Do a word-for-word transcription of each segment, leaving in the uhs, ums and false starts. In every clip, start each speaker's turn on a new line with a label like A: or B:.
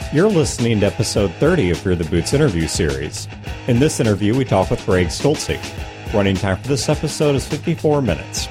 A: You're listening to episode thirty of Fear the Boots interview series. In this interview, we talk with Greg Stolze. Running time for this episode is fifty-four minutes.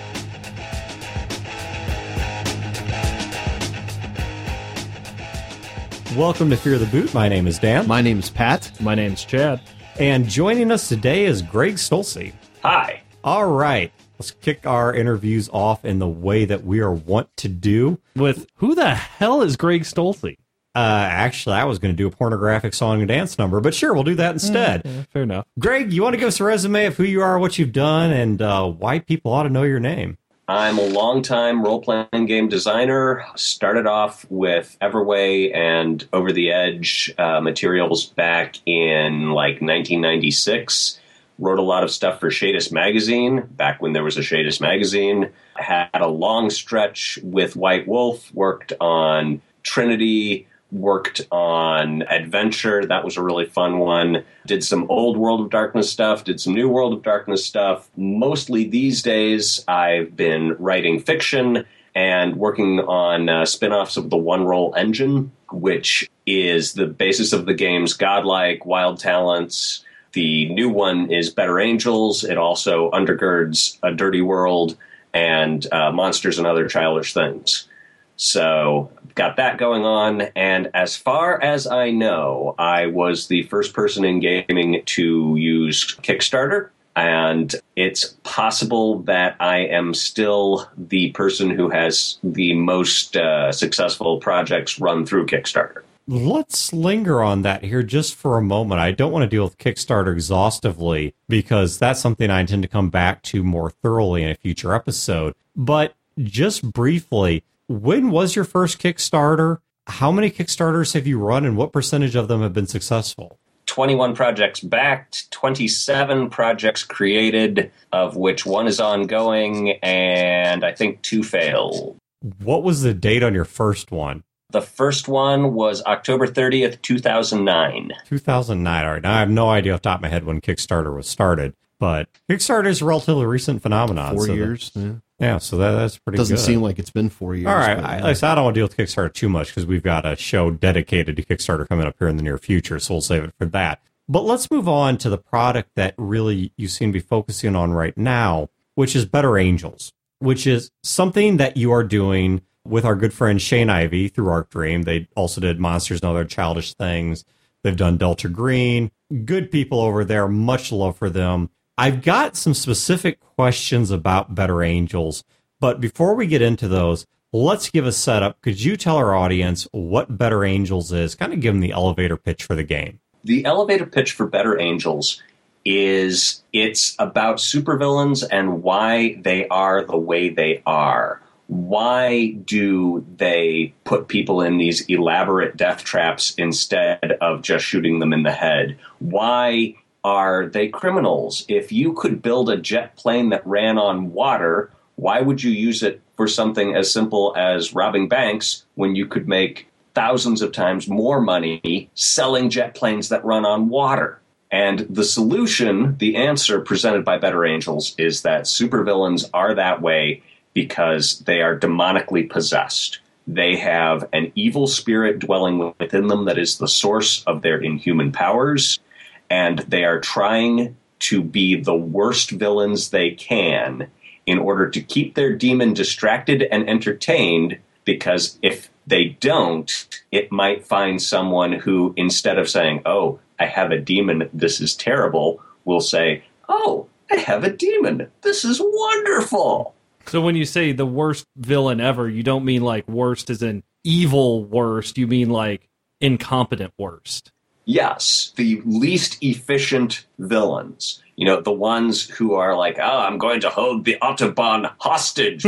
A: Welcome to Fear the Boot. My name is Dan.
B: My name's Pat.
C: My name's Chad.
A: And joining us today is Greg Stolze.
D: Hi.
A: All right. Let's kick our interviews off in the way that we are wont to do.
C: With who the hell is Greg Stolze?
A: Uh, actually, I was going to do a pornographic song and dance number, but sure, we'll do that instead.
C: Mm, yeah, fair enough.
A: Greg, you want to give us a resume of who you are, what you've done, and uh, why people ought to know your name?
D: I'm a longtime role-playing game designer. Started off with Everway and Over the Edge uh, materials back in like nineteen ninety-six. Wrote a lot of stuff for Shadis Magazine, back when there was a Shadis Magazine. Had a long stretch with White Wolf, worked on Trinity, worked on Adventure. That was a really fun one. Did some old World of Darkness stuff, did some new World of Darkness stuff. Mostly these days, I've been writing fiction and working on uh, spin-offs of the One Roll engine, which is the basis of the games Godlike, Wild Talents. The new one is Better Angels. It also undergirds A Dirty World and uh, Monsters and Other Childish Things. So got that going on, and as far as I know, I was the first person in gaming to use Kickstarter, and it's possible that I am still the person who has the most uh, successful projects run through Kickstarter.
A: Let's linger on that here just for a moment. I don't want to deal with Kickstarter exhaustively because that's something I intend to come back to more thoroughly in a future episode, but just briefly, when was your first Kickstarter? How many Kickstarters have you run, and what percentage of them have been successful?
D: twenty-one projects backed, twenty-seven projects created, of which one is ongoing, and I think two failed.
A: What was the date on your first one?
D: The first one was October thirtieth, two thousand nine.
A: two thousand nine, all right. Now, I have no idea off the top of my head when Kickstarter was started, but Kickstarter is a relatively recent phenomenon.
B: Four
A: so
B: years.
A: That,
B: yeah.
A: yeah, so that, that's pretty
B: Doesn't
A: good.
B: seem like it's been four years.
A: All right.
B: But,
A: I,
B: yeah.
A: like I said, I don't want to deal with Kickstarter too much because we've got a show dedicated to Kickstarter coming up here in the near future, so we'll save it for that. But let's move on to the product that really you seem to be focusing on right now, which is Better Angels, which is something that you are doing with our good friend Shane Ivey through Arc Dream. They also did Monsters and Other Childish Things. They've done Delta Green. Good people over there. Much love for them. I've got some specific questions about Better Angels, but before we get into those, let's give a setup. Could you tell our audience what Better Angels is? Kind of give them the elevator pitch for the game.
D: The elevator pitch for Better Angels is it's about supervillains and why they are the way they are. Why do they put people in these elaborate death traps instead of just shooting them in the head? Why are they criminals? If you could build a jet plane that ran on water, why would you use it for something as simple as robbing banks when you could make thousands of times more money selling jet planes that run on water? And the solution, the answer presented by Better Angels, is that supervillains are that way because they are demonically possessed. They have an evil spirit dwelling within them that is the source of their inhuman powers, and they are trying to be the worst villains they can in order to keep their demon distracted and entertained, because if they don't, it might find someone who, instead of saying, oh, I have a demon, this is terrible, will say, oh, I have a demon, this is wonderful.
C: So when you say the worst villain ever, you don't mean like worst as in evil worst, you mean like incompetent worst.
D: Yes, the least efficient villains. You know, the ones who are like, oh, I'm going to hold the Autobahn hostage.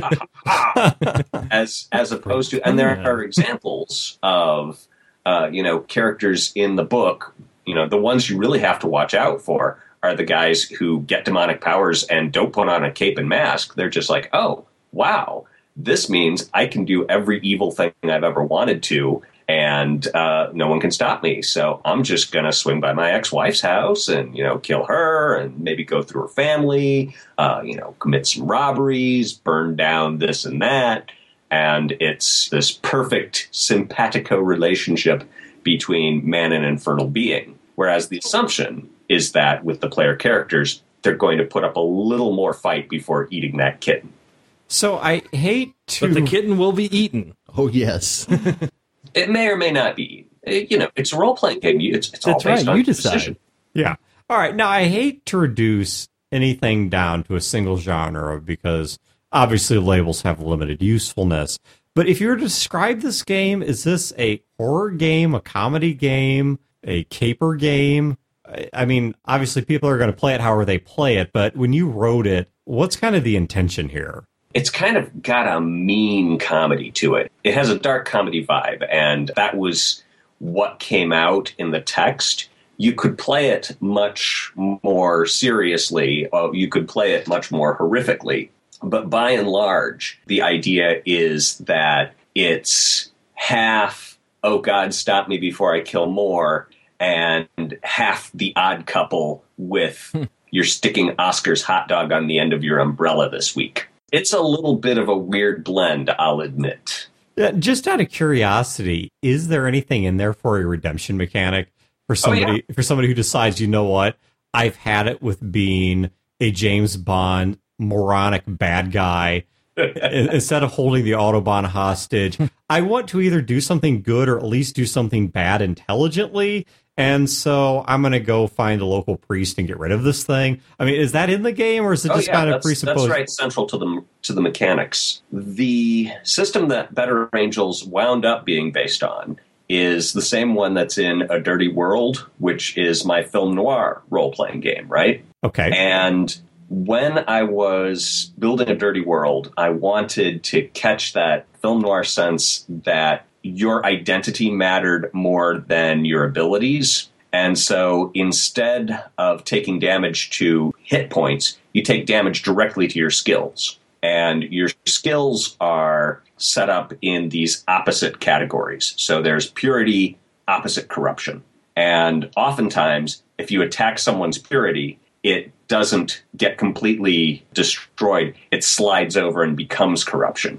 D: as as opposed to, and there are examples of, uh, you know, characters in the book, you know, the ones you really have to watch out for are the guys who get demonic powers and don't put on a cape and mask. They're just like, oh, wow, this means I can do every evil thing I've ever wanted to, and uh, no one can stop me. So I'm just going to swing by my ex-wife's house and, you know, kill her and maybe go through her family, uh, you know, commit some robberies, burn down this and that. And it's this perfect simpatico relationship between man and infernal being. Whereas the assumption is that with the player characters, they're going to put up a little more fight before eating that kitten.
A: So I hate to...
C: But the kitten will be eaten.
B: Oh, yes.
D: It may or may not be. You know, it's a role-playing game. It's, it's all
C: That's
D: based
C: right.
D: on
C: You decide.
D: decision.
A: Yeah. All right. Now, I hate to reduce anything down to a single genre because obviously labels have limited usefulness. But if you were to describe this game, is this a horror game, a comedy game, a caper game? I- I mean, obviously people are going to play it however they play it, but when you wrote it, what's kind of the intention here?
D: It's kind of got a mean comedy to it. It has a dark comedy vibe, and that was what came out in the text. You could play it much more seriously, or you could play it much more horrifically. But by and large, the idea is that it's half, oh God, stop me before I kill more, and half the Odd Couple with you're sticking Oscar's hot dog on the end of your umbrella this week. It's a little bit of a weird blend, I'll admit.
A: Yeah, just out of curiosity, is there anything in there for a redemption mechanic for somebody
D: Oh, yeah.
A: for somebody who decides, you know what, I've had it with being a James Bond moronic bad guy. Instead of holding the Autobahn hostage, I want to either do something good or at least do something bad intelligently. And so I'm going to go find a local priest and get rid of this thing. I mean, is that in the game, or is it
D: Oh,
A: just
D: yeah,
A: kind of
D: that's,
A: presupposed?
D: that's right, central to the to the mechanics. The system that Better Angels wound up being based on is the same one that's in A Dirty World, which is my film noir role-playing game, right?
A: Okay.
D: And when I was building A Dirty World, I wanted to catch that film noir sense that your identity mattered more than your abilities. And so instead of taking damage to hit points, you take damage directly to your skills. And your skills are set up in these opposite categories. So there's purity, opposite corruption. And oftentimes, if you attack someone's purity, it doesn't get completely destroyed. It slides over and becomes corruption.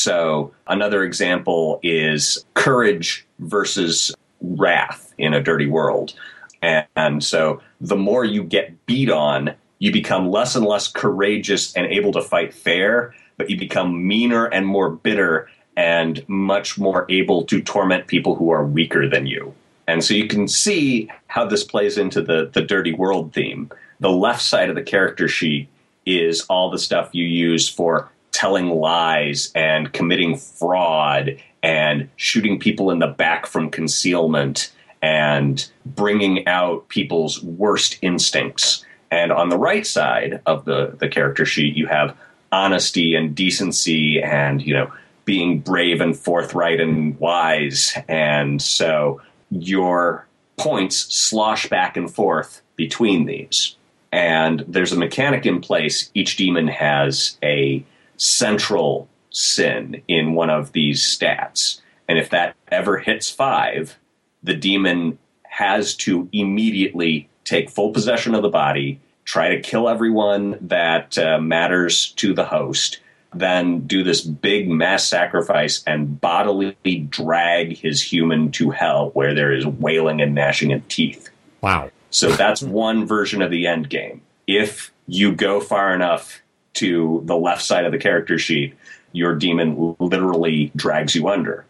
D: So another example is courage versus wrath in A Dirty World. And, and so the more you get beat on, you become less and less courageous and able to fight fair, but you become meaner and more bitter and much more able to torment people who are weaker than you. And so you can see how this plays into the, the Dirty World theme. The left side of the character sheet is all the stuff you use for telling lies and committing fraud and shooting people in the back from concealment and bringing out people's worst instincts. And on the right side of the, the character sheet, you have honesty and decency and, you know, being brave and forthright and wise. And so your points slosh back and forth between these. And there's a mechanic in place. Each demon has a central sin in one of these stats. And if that ever hits five, the demon has to immediately take full possession of the body, try to kill everyone that uh, matters to the host, then do this big mass sacrifice and bodily drag his human to hell where there is wailing and gnashing of teeth.
A: Wow.
D: So that's one version of the end game. If you go far enough to the left side of the character sheet, your demon literally drags you under.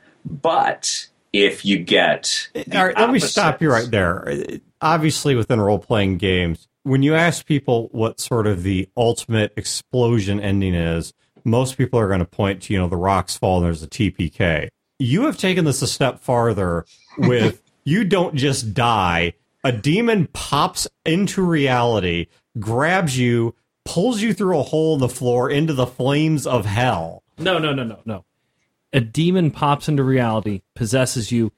D: But if you get the
A: All right, let me stop you
D: opposites-
A: right there. Obviously, within role-playing games, when you ask people what sort of the ultimate explosion ending is, most people are going to point to, you know, the rocks fall and there's a T P K. You have taken this a step farther with you don't just die. A demon pops into reality, grabs you, pulls you through a hole in the floor into the flames of hell.
C: No, no, no, no, no. A demon pops into reality, possesses you,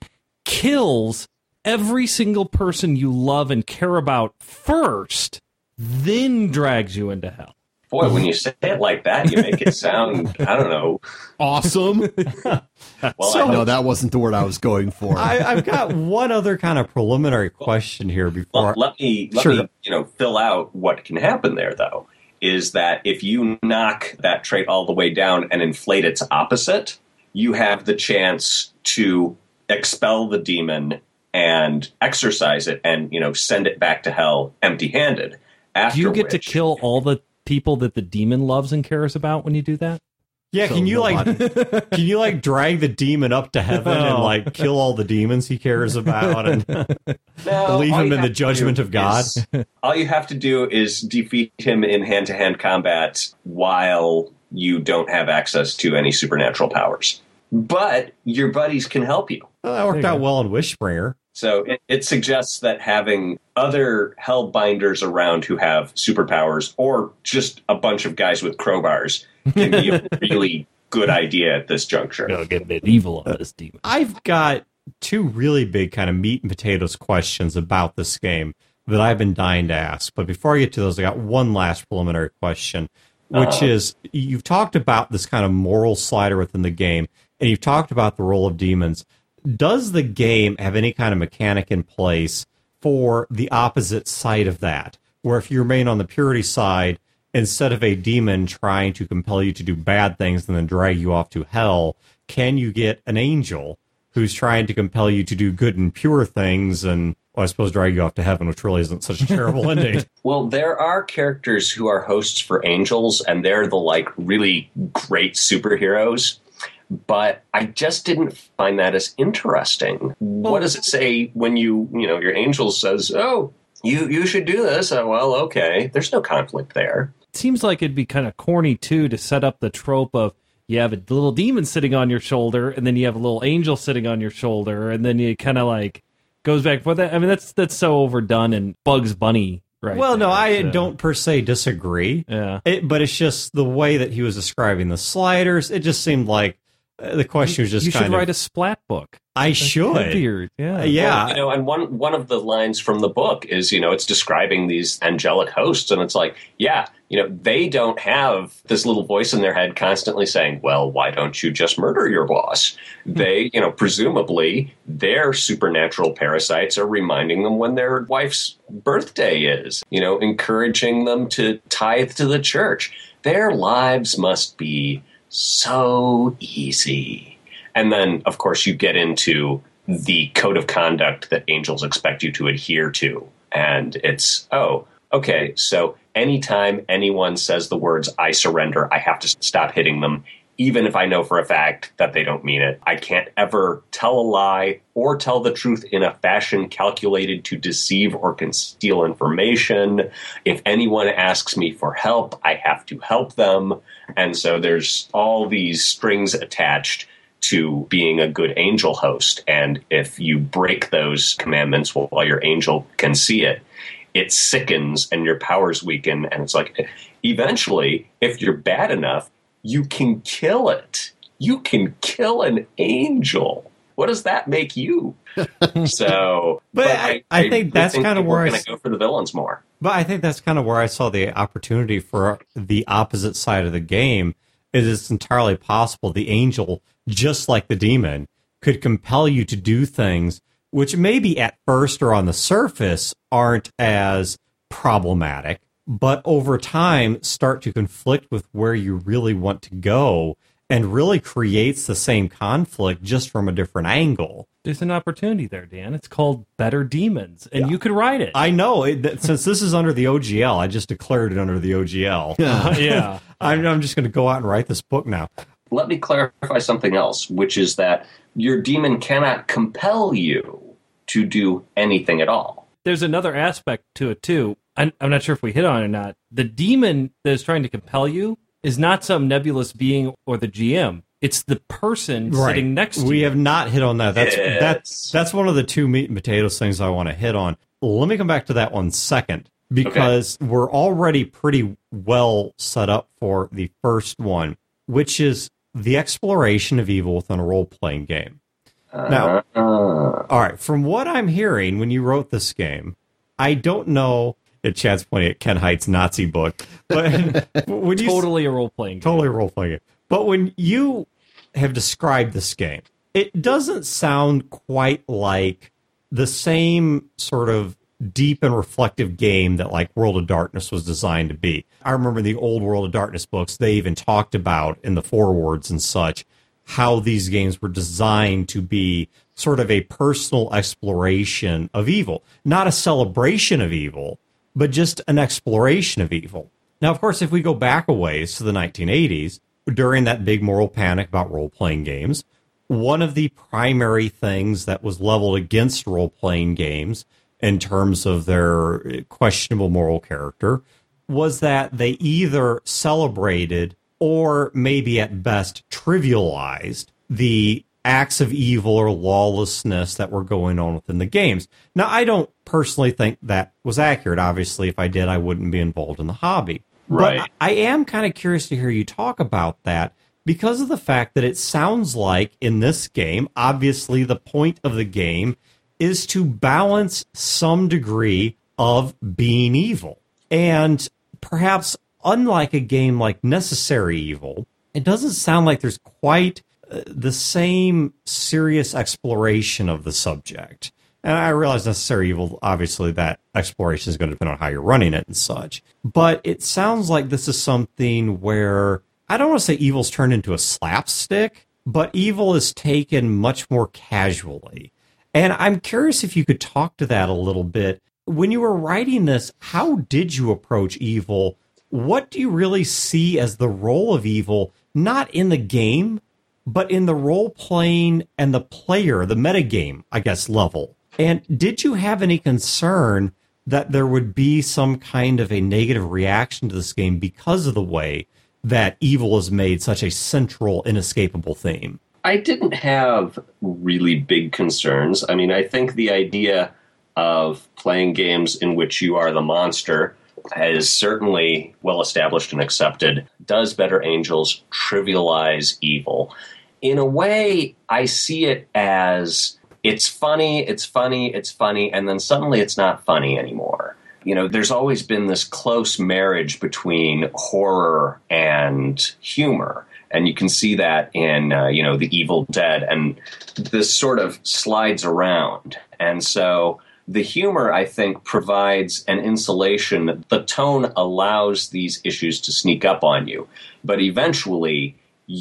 C: kills every single person you love and care about first, then drags you into hell.
D: Boy, when you say it like that, you make it sound, I don't know.
B: Awesome.
D: Well,
A: So-
D: I
B: No,
D: hope-
B: that wasn't the word I was going for.
A: I, I've got one other kind of preliminary question here before.
D: let, let me let
A: Sure.
D: me you know fill out what can happen there, though, is that if you knock that trait all the way down and inflate its opposite, you have the chance to expel the demon and exorcise it and, you know, send it back to hell empty-handed. After
C: Do you get
D: which,
C: to kill all the people that the demon loves and cares about when you do that?
A: Yeah,
B: So
A: can you
B: nobody-
A: like can you like drag the demon up to heaven and like kill all the demons he cares about and
D: No,
A: leave
D: all
A: him
D: you
A: in
D: have
A: the
D: to
A: judgment
D: do
A: of God?
D: is- all you have to do is defeat him in hand-to-hand combat while you don't have access to any supernatural powers. But your buddies can help you.
A: Well, that worked
C: There you
A: out
C: go.
A: well in Wishbringer.
D: So it, it suggests that having other hellbinders around who have superpowers, or just a bunch of guys with crowbars, can be a really good idea at this juncture.
C: I'll get medieval on this demon.
A: I've got two really big kind of meat and potatoes questions about this game that I've been dying to ask. But before I get to those, I got one last preliminary question, which
D: Uh-huh.
A: is you've talked about this kind of moral slider within the game, and you've talked about the role of demons. Does the game have any kind of mechanic in place for the opposite side of that, where if you remain on the purity side, instead of a demon trying to compel you to do bad things and then drag you off to hell, can you get an angel who's trying to compel you to do good and pure things and, well, I suppose, drag you off to heaven, which really isn't such a terrible ending?
D: Well, there are characters who are hosts for angels, and they're the, like, really great superheroes. But I just didn't find that as interesting. What does it say when you, you know, your angel says, oh, you, you should do this? Oh, well, okay. There's no conflict there.
C: It seems like it'd be kind of corny, too, to set up the trope of you have a little demon sitting on your shoulder, and then you have a little angel sitting on your shoulder, and then you kind of like goes back and forth. I mean, that's that's so overdone and Bugs Bunny, right?
A: Well, no,
C: there,
A: I
C: so.
A: don't per se disagree.
C: Yeah.
A: It, but it's just the way that he was describing the sliders. It just seemed like uh, the question was just
C: you
A: kind
C: should
A: of.
C: write a splat book.
A: I should.
C: That'd be your- yeah.
A: Uh, yeah.
D: Well, you know, and one one of the lines from the book is, you know, it's describing these angelic hosts, and it's like, yeah, you know, they don't have this little voice in their head constantly saying, well, why don't you just murder your boss? They, you know, presumably their supernatural parasites are reminding them when their wife's birthday is, you know, encouraging them to tithe to the church. Their lives must be so easy. And then, of course, you get into the code of conduct that angels expect you to adhere to. And it's, oh, okay, so anytime anyone says the words, I surrender, I have to stop hitting them, even if I know for a fact that they don't mean it. I can't ever tell a lie or tell the truth in a fashion calculated to deceive or conceal information. If anyone asks me for help, I have to help them. And so there's all these strings attached to being a good angel host. And if you break those commandments while your angel can see it, it sickens and your powers weaken. And it's like, eventually, if you're bad enough, you can kill it. You can kill an angel. What does that make you? So,
A: But I- I think that's kinda where I
D: we're going
A: s-
D: to go for the villains more.
A: But I think that's kind of where I saw the opportunity for the opposite side of the game. Is it's entirely possible the angel, just like the demon, could compel you to do things which maybe at first or on the surface aren't as problematic, but over time start to conflict with where you really want to go and really creates the same conflict just from a different angle.
C: There's an opportunity there, Dan. It's called Better Demons, and you could write it.
A: I know, it, that, since this is under the O G L, I just declared it under the O G L.
C: yeah.
A: I'm, I'm just going to go out and write this book now.
D: Let me clarify something else, which is that your demon cannot compel you to do anything at all.
C: There's another aspect to it, too. I'm, I'm not sure if we hit on it or not. The demon that is trying to compel you is not some nebulous being or the G M. It's the person sitting next to
A: we
C: you.
A: have not hit on that. That's
D: Yes.
A: that's that's one of the two meat and potatoes things I want to hit on. Let me come back to that one second, because okay. we're already pretty well set up for the first one, which is the exploration of evil within a role-playing game.
D: Uh,
A: Now,
D: uh,
A: all right, from what I'm hearing when you wrote this game, I don't know, at Chad's pointing at Ken Height's Nazi book, but when you
C: totally a role-playing game.
A: Totally a role-playing game. But when you have described this game, it doesn't sound quite like the same sort of deep and reflective game that like World of Darkness was designed to be. I remember the old World of Darkness books, they even talked about in the forewords and such how these games were designed to be sort of a personal exploration of evil, not a celebration of evil, but just an exploration of evil. Now, of course, if we go back a ways to the nineteen eighties, during that big moral panic about role-playing games, one of the primary things that was leveled against role-playing games in terms of their questionable moral character was that they either celebrated or maybe at best trivialized the acts of evil or lawlessness that were going on within the games. Now, I don't personally think that was accurate. Obviously, if I did, I wouldn't be involved in the hobby.
D: Right.
A: But I am kind of curious to hear you talk about that because of the fact that it sounds like in this game, obviously the point of the game is to balance some degree of being evil. And perhaps unlike a game like Necessary Evil, it doesn't sound like there's quite uh, the same serious exploration of the subject. And I realize Necessary Evil, obviously that exploration is going to depend on how you're running it and such. But it sounds like this is something where, I don't want to say evil's turned into a slapstick, but evil is taken much more casually. And I'm curious if you could talk to that a little bit. When you were writing this, how did you approach evil? What do you really see as the role of evil, not in the game, but in the role-playing and the player, the metagame, I guess, level? And did you have any concern that there would be some kind of a negative reaction to this game because of the way that evil is made such a central, inescapable theme?
D: I didn't have really big concerns. I mean, I think the idea of playing games in which you are the monster is certainly well established and accepted. Does Better Angels trivialize evil? In a way, I see it as it's funny, it's funny, it's funny, and then suddenly it's not funny anymore. You know, there's always been this close marriage between horror and humor. And you can see that in, uh, you know, The Evil Dead. And this sort of slides around. And so the humor, I think, provides an insulation. The tone allows these issues to sneak up on you. But eventually,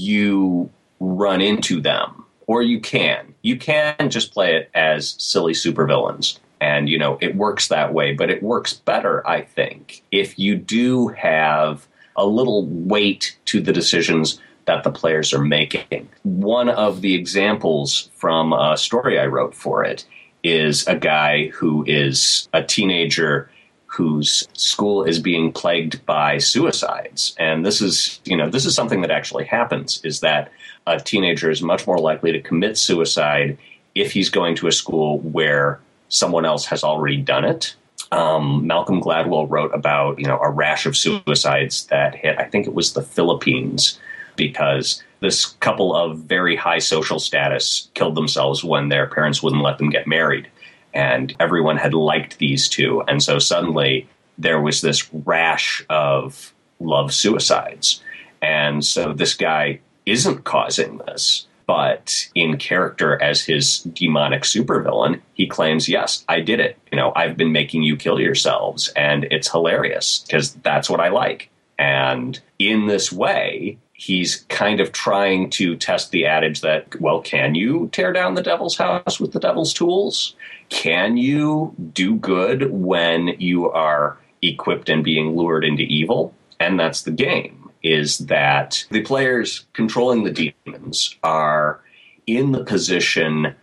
D: you run into them. Or you can. You can just play it as silly supervillains. And, you know, it works that way. But it works better, I think, if you do have a little weight to the decisions that the players are making. One of the examples from a story I wrote for it is a guy who is a teenager whose school is being plagued by suicides. And this is, you know, this is something that actually happens, is that a teenager is much more likely to commit suicide if he's going to a school where someone else has already done it. Um, Malcolm Gladwell wrote about, you know, a rash of suicides that hit, I think it was the Philippines, because this couple of very high social status killed themselves when their parents wouldn't let them get married. And everyone had liked these two. And so suddenly there was this rash of love suicides. And so this guy isn't causing this, but in character as his demonic supervillain, he claims, yes, I did it. You know, I've been making you kill yourselves. And it's hilarious because that's what I like. And in this way, he's kind of trying to test the adage that, well, can you tear down the devil's house with the devil's tools? Can you do good when you are equipped and being lured into evil? And that's the game, is that the players controlling the demons are in the position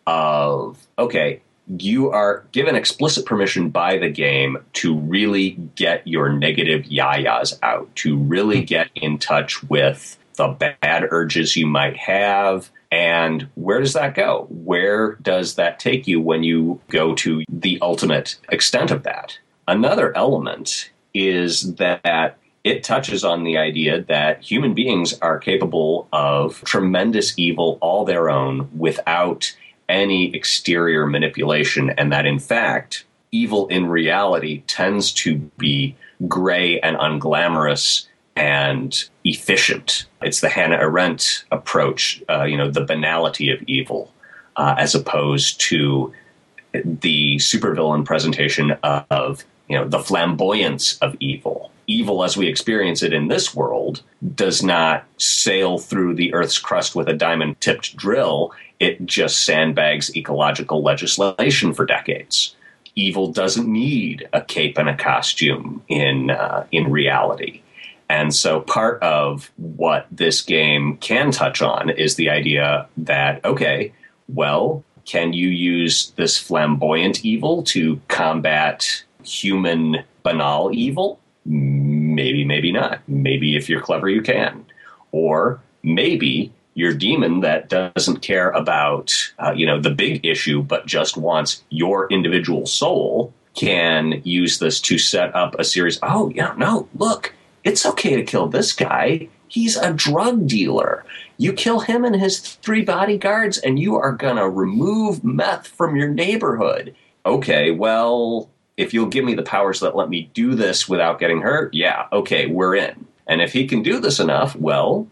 D: of, okay, you are given explicit permission by the game to really get your negative yayas out, to really get in touch with the bad urges you might have. And where does that go? Where does that take you when you go to the ultimate extent of that? Another element is that it touches on the idea that human beings are capable of tremendous evil all their own without any exterior manipulation, and that, in fact, evil in reality tends to be gray and unglamorous and efficient. It's the Hannah Arendt approach, uh, you know, the banality of evil, uh, as opposed to the supervillain presentation of, you know, the flamboyance of evil. evil as we experience it in this world does not sail through the Earth's crust with a diamond-tipped drill. It just sandbags ecological legislation for decades. Evil doesn't need a cape and a costume in uh, in reality. And so part of what this game can touch on is the idea that, okay, well, can you use this flamboyant evil to combat human banal evil? Maybe, maybe not. Maybe if you're clever, you can. Or maybe your demon that doesn't care about, uh, you know, the big issue, but just wants your individual soul can use this to set up a series. Oh, yeah, no, look, it's okay to kill this guy. He's a drug dealer. You kill him and his three bodyguards, and you are going to remove meth from your neighborhood. Okay, well, if you'll give me the powers that let me do this without getting hurt, yeah, okay, we're in. And if he can do this enough, well,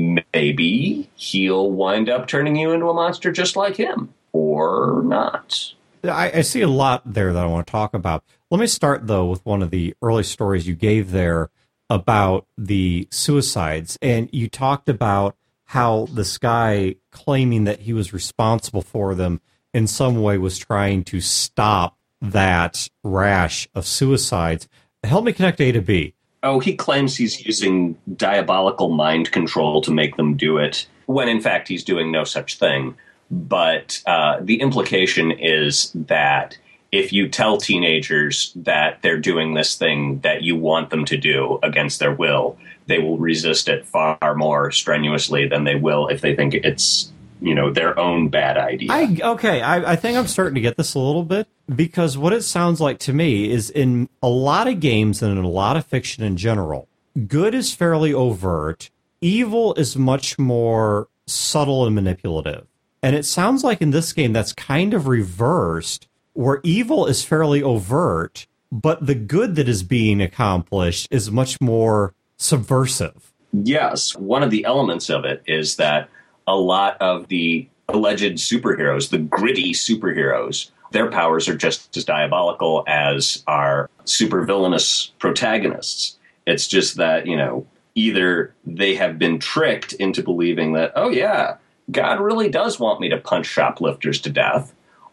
D: maybe he'll wind up turning you into a monster just like him. Or not.
A: I, I see a lot there that I want to talk about. Let me start, though, with one of the early stories you gave there about the suicides. And you talked about how this guy claiming that he was responsible for them in some way was trying to stop that rash of suicides. Help me connect A to B.
D: Oh, he claims he's using diabolical mind control to make them do it, when in fact he's doing no such thing. But uh, the implication is that if you tell teenagers that they're doing this thing that you want them to do against their will, they will resist it far more strenuously than they will if they think it's, you know, their own bad idea.
A: I, okay, I, I think I'm starting to get this a little bit, because what it sounds like to me is in a lot of games and in a lot of fiction in general, good is fairly overt, evil is much more subtle and manipulative. And it sounds like in this game that's kind of reversed, where evil is fairly overt, but the good that is being accomplished is much more subversive.
D: Yes, one of the elements of it is that a lot of the alleged superheroes, the gritty superheroes, their powers are just as diabolical as our supervillainous protagonists. It's just that, you know, either they have been tricked into believing that, oh yeah, God really does want me to punch shoplifters to death,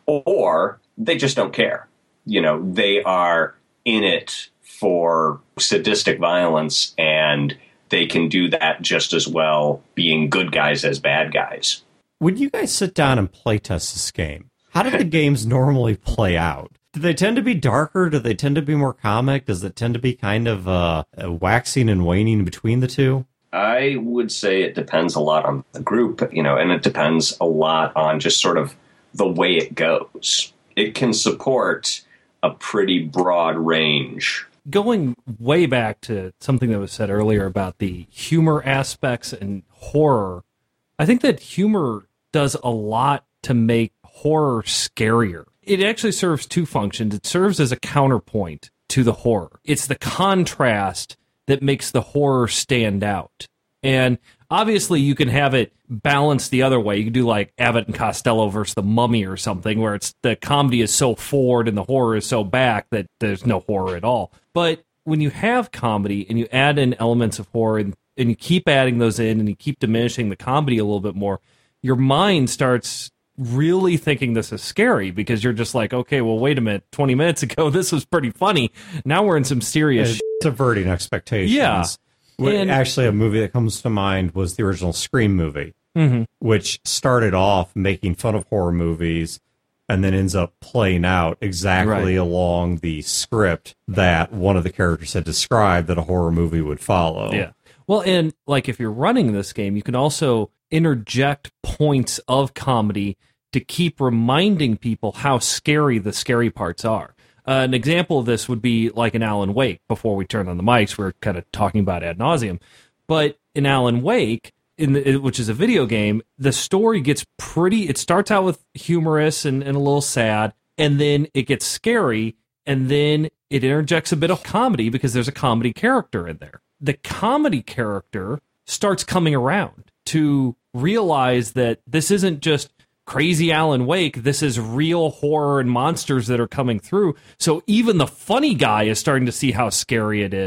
D: or they just don't care. You know, they are in it for sadistic violence, and they can do that just as well being good guys as bad guys.
A: When you guys sit down and play test this game, how do the games normally play out? Do they tend to be darker? Do they tend to be more comic? Does it tend to be kind of uh, waxing and waning between the two?
D: I would say it depends a lot on the group, you know, and it depends a lot on just sort of the way it goes. It can support a pretty broad range.
C: Going way back to something that was said earlier about the humor aspects and horror, I think that humor does a lot to make horror scarier. It actually serves two functions. It serves as a counterpoint to the horror. It's the contrast that makes the horror stand out. And obviously you can have it balanced the other way. You can do like Abbott and Costello versus The Mummy or something, where it's the comedy is so forward and the horror is so back that there's no horror at all. But when you have comedy and you add in elements of horror and, and you keep adding those in and you keep diminishing the comedy a little bit more, your mind starts really thinking this is scary, because you're just like, okay, well, wait a minute, twenty minutes ago this was pretty funny. Now we're in some serious
A: It's subverting expectations.
C: Yeah.
A: And actually, a movie that comes to mind was the original Scream movie, mm-hmm. which started off making fun of horror movies and then ends up playing out exactly
C: right.
A: along the script that one of the characters had described that a horror movie would follow.
C: Yeah. Well, and like if you're running this game, you can also interject points of comedy to keep reminding people how scary the scary parts are. Uh, an example of this would be like in Alan Wake. Before we turn on the mics, we're kind of talking about ad nauseum. But in Alan Wake, in the, which is a video game, the story gets pretty... It starts out with humorous and, and a little sad, and then it gets scary, and then it interjects a bit of comedy because there's a comedy character in there. The comedy character starts coming around to realize that this isn't just crazy Alan Wake, this is real horror and monsters that are coming through. So even the funny guy is starting to see how scary it is.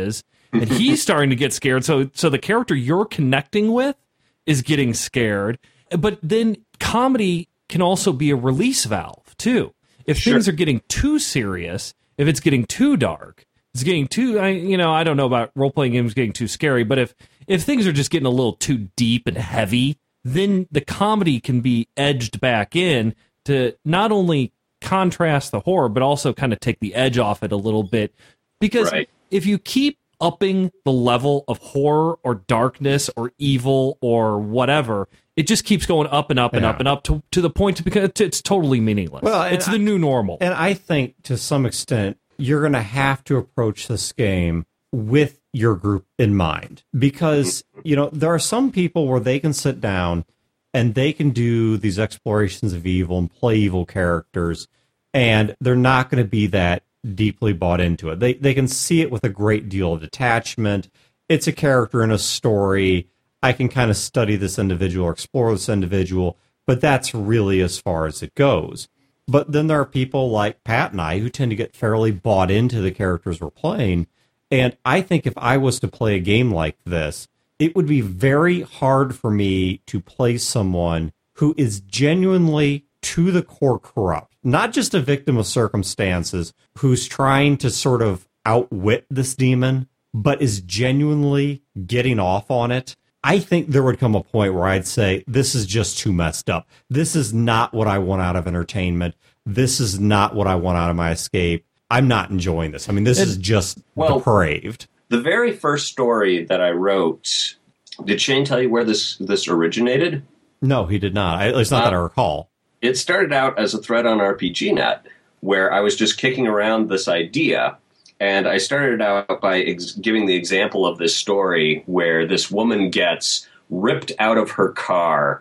C: and he's starting to get scared. So, so the character you're connecting with is getting scared. But then comedy can also be a release valve too. If
D: Sure.
C: things are getting too serious, if it's getting too dark, it's getting too, I, you know, I don't know about role-playing games getting too scary, but if, if things are just getting a little too deep and heavy, then the comedy can be edged back in to not only contrast the horror, but also kind of take the edge off it a little bit. Because
D: Right.
C: if you keep upping the level of horror or darkness or evil or whatever, it just keeps going up and up and
A: Yeah.
C: up and up to, to the point to because it's totally meaningless.
A: Well, and
C: it's the
A: I-
C: new normal.
A: And I think to some extent, you're going to have to approach this game with your group in mind because, you know, there are some people where they can sit down and they can do these explorations of evil and play evil characters, and they're not going to be that deeply bought into it. They they can see it with a great deal of detachment. It's a character in a story. I can kind of study this individual or explore this individual, but that's really as far as it goes. But then there are people like Pat and I who tend to get fairly bought into the characters we're playing. And I think if I was to play a game like this, it would be very hard for me to play someone who is genuinely to the core corrupt, not just a victim of circumstances, who's trying to sort of outwit this demon, but is genuinely getting off on it. I think there would come a point where I'd say, this is just too messed up. This is not what I want out of entertainment. This is not what I want out of my escape. I'm not enjoying this. I mean, this is just
D: well,
A: depraved.
D: The very first story that I wrote, did Shane tell you where this, this originated?
A: No, he did not. I, at least not
D: Uh,
A: that I recall.
D: It started out as a thread on R P G Net where I was just kicking around this idea. And I started out by ex- giving the example of this story where this woman gets ripped out of her car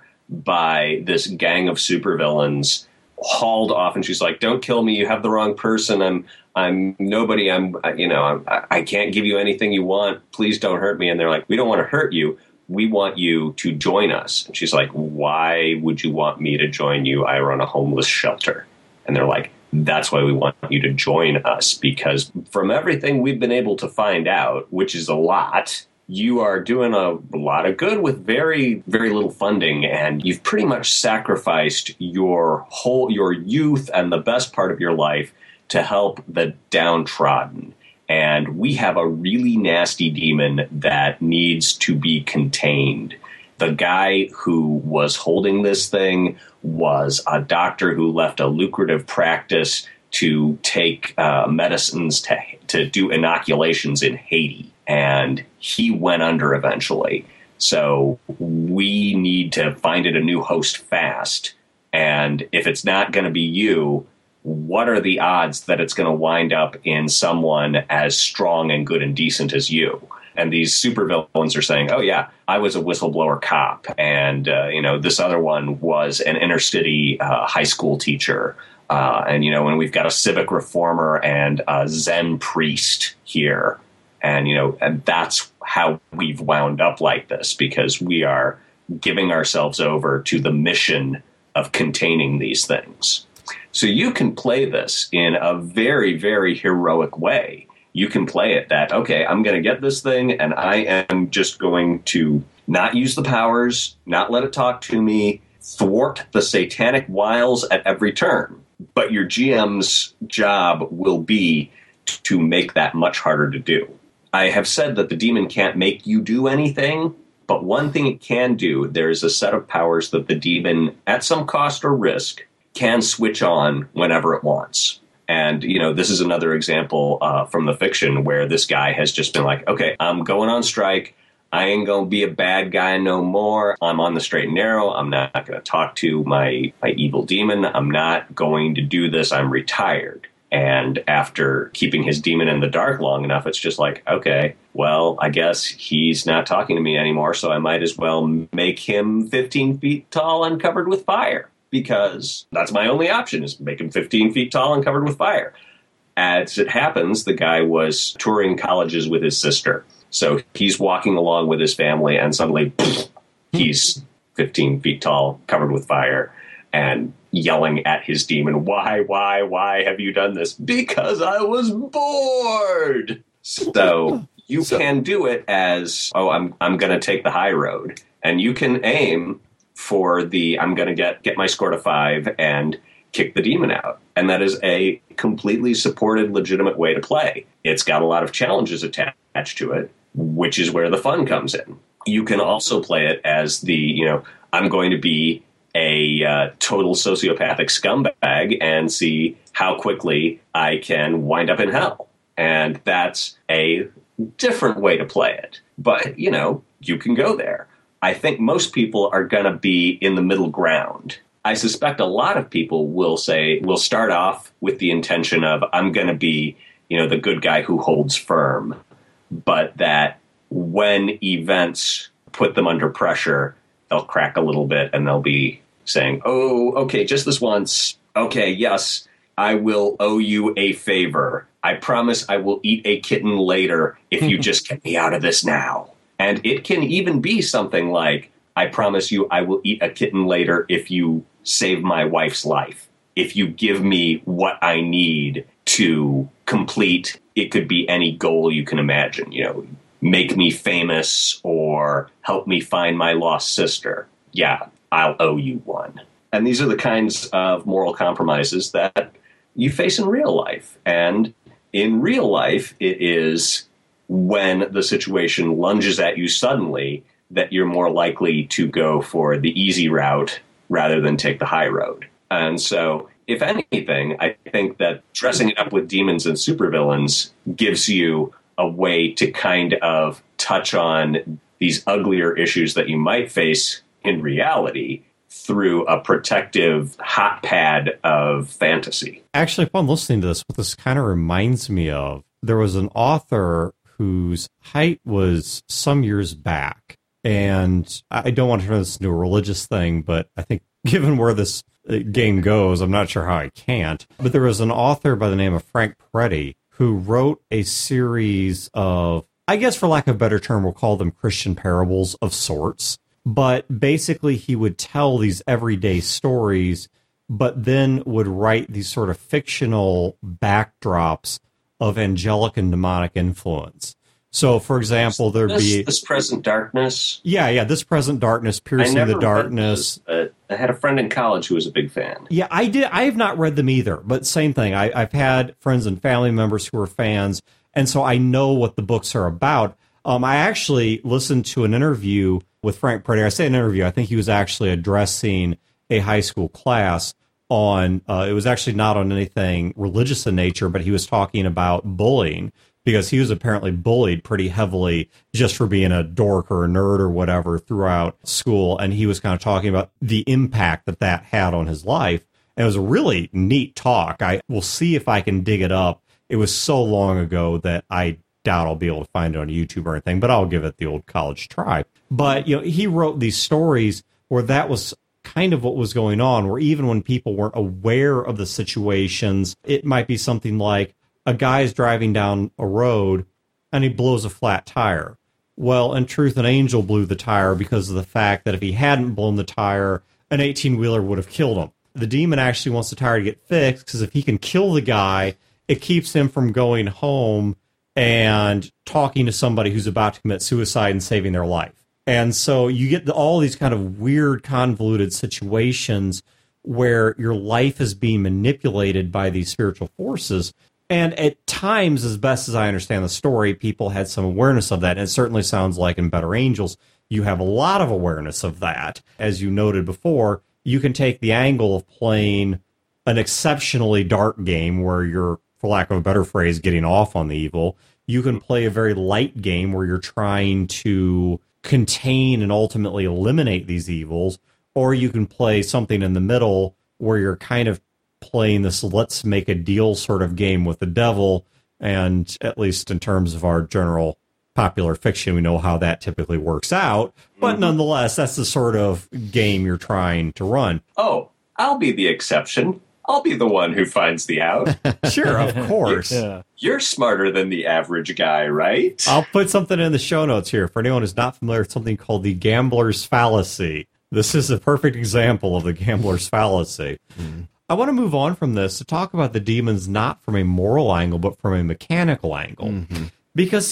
D: by this gang of supervillains, hauled off, and she's like, "Don't kill me! You have the wrong person. I'm, I'm nobody. I'm, you know, I'm, I can't give you anything you want. Please don't hurt me." And they're like, "We don't want to hurt you. We want you to join us." And she's like, "Why would you want me to join you? I run a homeless shelter." And they're like, "That's why we want you to join us, because from everything we've been able to find out, which is a lot, you are doing a lot of good with very, very little funding, and you've pretty much sacrificed your whole, your youth and the best part of your life to help the downtrodden. And we have a really nasty demon that needs to be contained. The guy who was holding this thing was a doctor who left a lucrative practice to take uh, medicines to, to do inoculations in Haiti. And he went under eventually. So we need to find it a new host fast. And if it's not going to be you, what are the odds that it's going to wind up in someone as strong and good and decent as you? And these supervillains are saying, "Oh yeah, I was a whistleblower cop, and uh, you know, this other one was an inner city uh, high school teacher, uh, and you know, and we've got a civic reformer and a Zen priest here, and you know, and that's how we've wound up like this, because we are giving ourselves over to the mission of containing these things." So you can play this in a very, very heroic way. You can play it that, okay, I'm going to get this thing and I am just going to not use the powers, not let it talk to me, thwart the satanic wiles at every turn. But your G M's job will be to make that much harder to do. I have said that the demon can't make you do anything, but one thing it can do, there is a set of powers that the demon, at some cost or risk, can switch on whenever it wants. And, you know, this is another example uh, from the fiction where this guy has just been like, okay, I'm going on strike. I ain't going to be a bad guy no more. I'm on the straight and narrow. I'm not going to talk to my, my evil demon. I'm not going to do this. I'm retired. And after keeping his demon in the dark long enough, it's just like, okay, well, I guess he's not talking to me anymore, so I might as well make him fifteen feet tall and covered with fire. Because that's my only option, is make him fifteen feet tall and covered with fire. As it happens, the guy was touring colleges with his sister. So he's walking along with his family, and suddenly poof, he's fifteen feet tall, covered with fire, and yelling at his demon, why, why, why have you done this? Because I was bored. So You
B: So-
D: can do it as, oh, I'm I'm going to take the high road. And you can aim for the, I'm going to get get my score to five and kick the demon out. And that is a completely supported, legitimate way to play. It's got a lot of challenges attached to it, which is where the fun comes in. You can also play it as the, you know, I'm going to be a uh, total sociopathic scumbag and see how quickly I can wind up in hell. And that's a different way to play it. But, you know, you can go there. I think most people are going to be in the middle ground. I suspect a lot of people will say, will start off with the intention of, I'm going to be, you know, the good guy who holds firm. But that when events put them under pressure, they'll crack a little bit and they'll be saying, oh, okay, just this once. Okay, yes, I will owe you a favor. I promise I will eat a kitten later if you just get me out of this now. And it can even be something like, I promise you I will eat a kitten later if you save my wife's life. If you give me what I need to complete, it could be any goal you can imagine, you know, make me famous or help me find my lost sister. Yeah, I'll owe you one. And these are the kinds of moral compromises that you face in real life. And in real life, it is when the situation lunges at you suddenly that you're more likely to go for the easy route rather than take the high road. And so, if anything, I think that dressing it up with demons and supervillains gives you a way to kind of touch on these uglier issues that you might face in reality through a protective hot pad of fantasy.
A: Actually, upon listening to this, what this kind of reminds me of, there was an author whose height was some years back. And I don't want to turn this into a religious thing, but I think given where this game goes, I'm not sure how I can't. But there was an author by the name of Frank Peretti who wrote a series of, I guess for lack of a better term, we'll call them Christian parables of sorts. But basically he would tell these everyday stories, but then would write these sort of fictional backdrops of angelic and demonic influence. So, for example, there'd
D: this,
A: be...
D: This present darkness.
A: Yeah, yeah, this present darkness, piercing the darkness.
D: This, I had a friend in college who was a big fan.
A: Yeah, I did. I have not read them either, but same thing. I, I've had friends and family members who are fans, and so I know what the books are about. Um, I actually listened to an interview with Frank Peretti. I say an interview. I think he was actually addressing a high school class on, uh, it was actually not on anything religious in nature, but he was talking about bullying, because he was apparently bullied pretty heavily just for being a dork or a nerd or whatever throughout school. And he was kind of talking about the impact that that had on his life. And it was a really neat talk. I will see if I can dig it up. It was so long ago that I doubt I'll be able to find it on YouTube or anything, but I'll give it the old college try. But, you know, he wrote these stories where that was kind of what was going on, where even when people weren't aware of the situations, it might be something like, a guy's driving down a road and he blows a flat tire. Well, in truth, an angel blew the tire because of the fact that if he hadn't blown the tire, an eighteen-wheeler would have killed him. The demon actually wants the tire to get fixed because if he can kill the guy, it keeps him from going home and talking to somebody who's about to commit suicide and saving their life. And so you get the, all these kind of weird, convoluted situations where your life is being manipulated by these spiritual forces. And at times, as best as I understand the story, people had some awareness of that. And it certainly sounds like in Better Angels, you have a lot of awareness of that. As you noted before, you can take the angle of playing an exceptionally dark game where you're, for lack of a better phrase, getting off on the evil. You can play a very light game where you're trying to contain and ultimately eliminate these evils. Or you can play something in the middle where you're kind of playing this let's make a deal sort of game with the devil, and at least in terms of our general popular fiction, we know how that typically works out, but mm-hmm. nonetheless, that's the sort of game you're trying to run.
D: Oh, I'll be the exception. I'll be the one who finds the out.
A: Sure, of course.
D: Yeah. You're smarter than the average guy, right?
A: I'll put something in the show notes here for anyone who's not familiar with something called the gambler's fallacy. This is a perfect example of the gambler's fallacy. Mm-hmm. I want to move on from this to talk about the demons not from a moral angle, but from a mechanical angle. Mm-hmm. Because, see,